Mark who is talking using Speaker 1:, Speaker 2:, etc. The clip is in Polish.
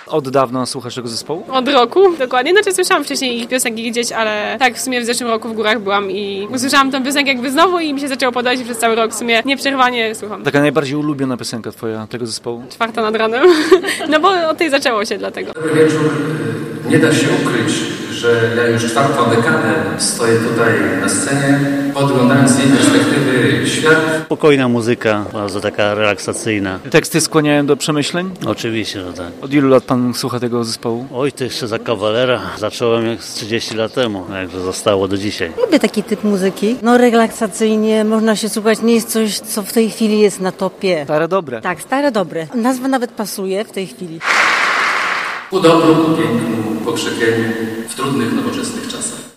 Speaker 1: Od dawna słuchasz tego zespołu?
Speaker 2: Od roku, dokładnie. Znaczy słyszałam wcześniej ich piosenki gdzieś, ale tak w sumie w zeszłym roku w Górach byłam i usłyszałam tę piosenkę jakby znowu i mi się zaczęło podobać i przez cały rok w sumie nieprzerwanie słucham.
Speaker 1: Taka najbardziej ulubiona piosenka twoja tego zespołu?
Speaker 2: 4 nad ranem. No bo od tej zaczęło się dlatego.
Speaker 3: Dobry wieczór. Nie da się ukryć, że ja już 4. dekadę stoję tutaj na scenie, podglądając z jej perspektywy świat.
Speaker 4: Spokojna muzyka, bardzo taka relaksacyjna.
Speaker 1: Teksty skłaniają do przemyśleń?
Speaker 4: Oczywiście, że tak.
Speaker 1: Od ilu lat pan słucha tego zespołu?
Speaker 4: Oj, to jeszcze za kawalera. Zacząłem jak z 30 lat temu, także zostało do dzisiaj.
Speaker 5: Lubię taki typ muzyki. No relaksacyjnie, można się słuchać, nie jest coś, co w tej chwili jest na topie.
Speaker 1: Stare dobre.
Speaker 5: Tak, stare dobre. Nazwa nawet pasuje w tej chwili.
Speaker 3: Ku dobru, ku pięknu, po krzepieniu w trudnych, nowoczesnych czasach.